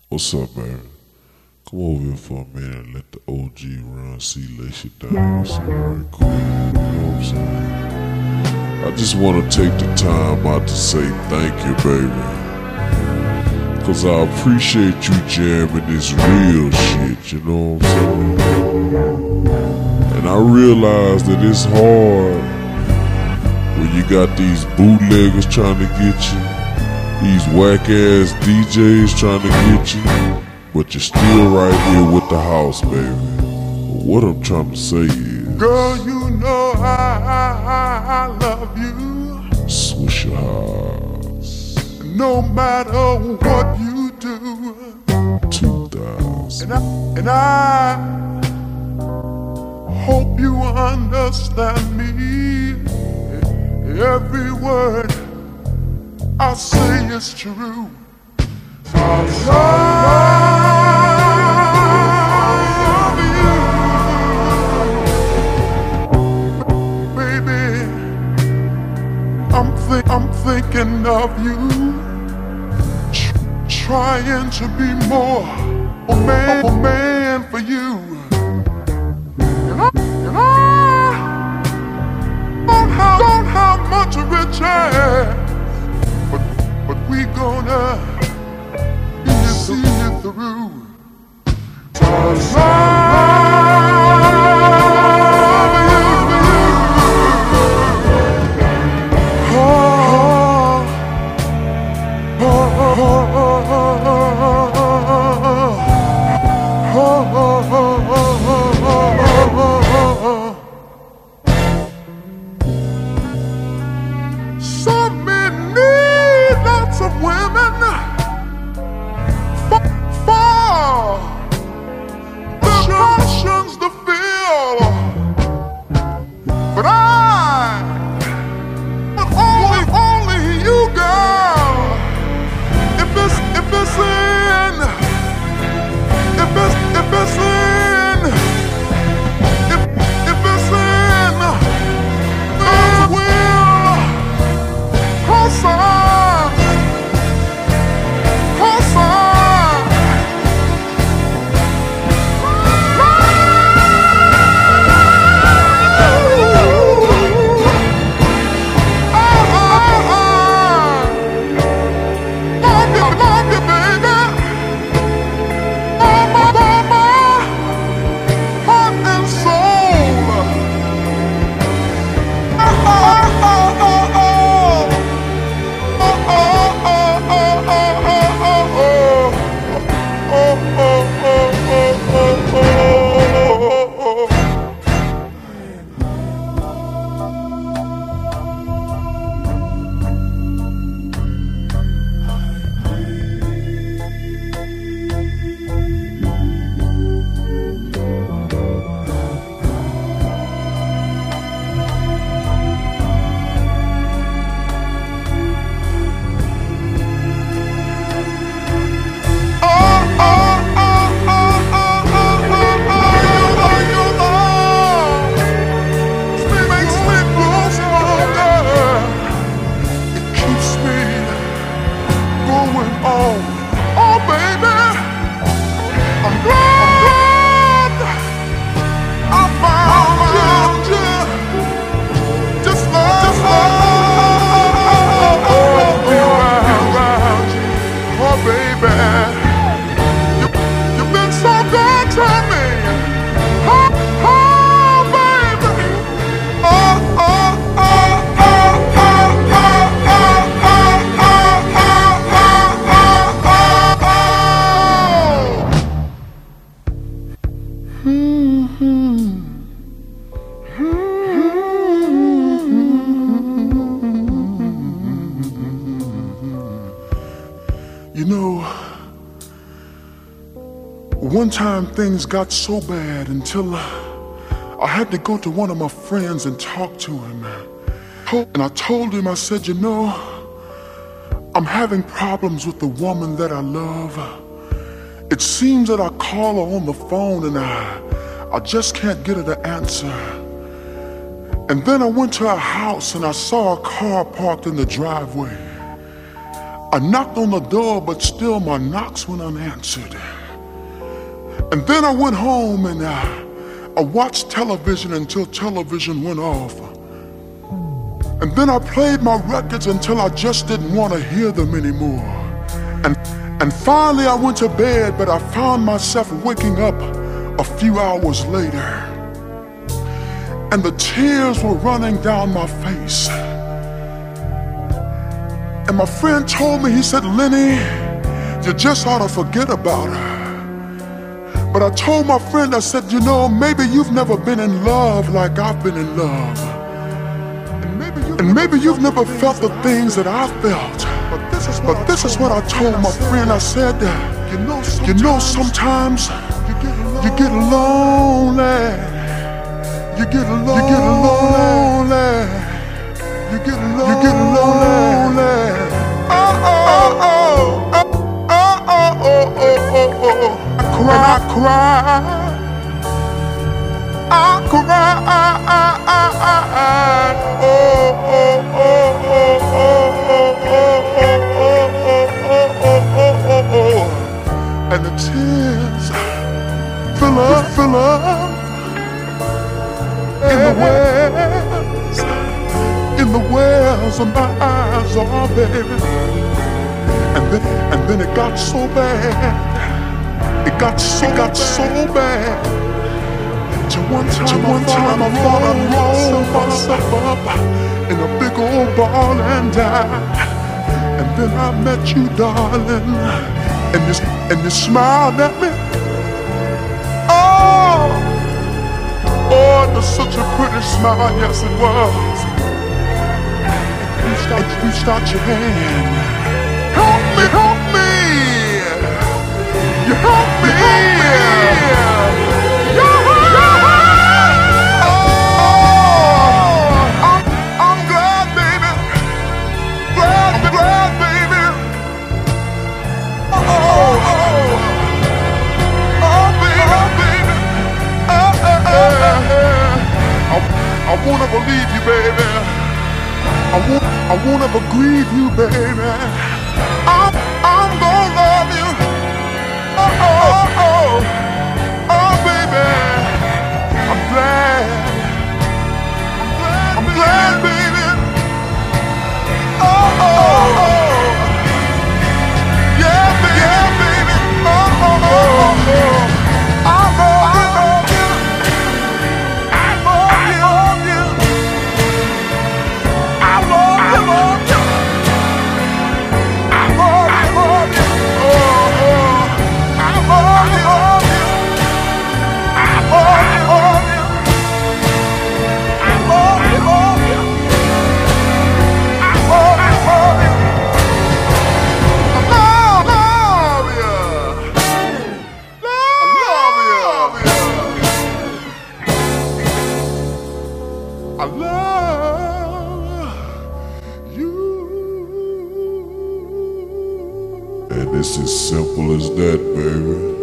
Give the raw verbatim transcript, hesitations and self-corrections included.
What's up, baby? Come over here for a minute and let the O G run C lay shit down with some right quick. You know what I'm saying? I just want to take the time out to say thank you, baby. Cause I appreciate you jamming this real shit, you know what I'm saying? And I realize that it's hard when you got these bootleggers trying to get you, these whack ass D Js trying to get you, but you're still right here with the house, baby. But what I'm trying to say is, girl, you know I, I, I love you. Swisher House. No matter what you do. two thousand. And I, and I hope you understand me. Every word I say is true. I love you, baby. I'm think I'm thinking of you, Tr trying to be more a man, a man for you. And I, and I don't have, don't have much riches, but but we gonna see it through. I Some men need lots of women. To feel, but I, but only, only you, girl. If it's, if it's in, if it's, if it's in, if, if it's in, God's will, cross on, cross on. You know, one time things got so bad until I had to go to one of my friends and talk to him. And I told him, I said, you know, I'm having problems with the woman that I love. It seems that I call her on the phone and I, I just can't get her to answer. And then I went to her house and I saw a car parked in the driveway. I knocked on the door, but still my knocks went unanswered. And then I went home and I, I watched television until television went off. And then I played my records until I just didn't want to hear them anymore. And, and finally I went to bed, but I found myself waking up a few hours later. And the tears were running down my face. And my friend told me, he said, Lenny, you just ought to forget about her. But I told my friend, I said, you know, maybe you've never been in love like I've been in love. And maybe you've, and maybe you've never felt the things that I felt. But this is what, but this is what I told my friend. I said, you know, you know sometimes you get lonely. You get lonely. You get lonely. You get lonely. You get lonely. Oh, oh, oh, oh, oh, oh, oh, oh, oh. I cry, I cry. I cry. Oh, oh, oh, oh, oh, oh, oh, oh. And the tears fill up, fill up in the wells, in the wells of my eyes, oh baby. And then, and then it got so bad, it got so, it got so bad. To one time, to one time I thought I'd roll myself up in a big old ball and die. And then I met you, darling, and you, and you smiled at me. Oh, oh, it was such a pretty smile, yes it was. You start, you start your hand. Help me, help me. You help me. You help me. Oh, I'm, I'm glad, baby. Glad, glad, baby. Oh, oh, oh, baby, baby. Oh, oh, oh. I, I won't ever leave you, baby. I won't, I won't ever grieve you, baby. I'm, I'm gonna love you. Oh, oh, oh, oh, baby. I'm glad. I'm glad, I'm glad, baby. Oh, oh, oh. Yeah, baby, yeah, baby. Oh, oh, oh, oh. I love you. I love you. I love you. I love you. I love you. I love you. Oh, oh. I love you. I love you. Love you. I love you. Love you. I love you. Love you. I love you. Love you. I love you. And it's as simple as that, baby.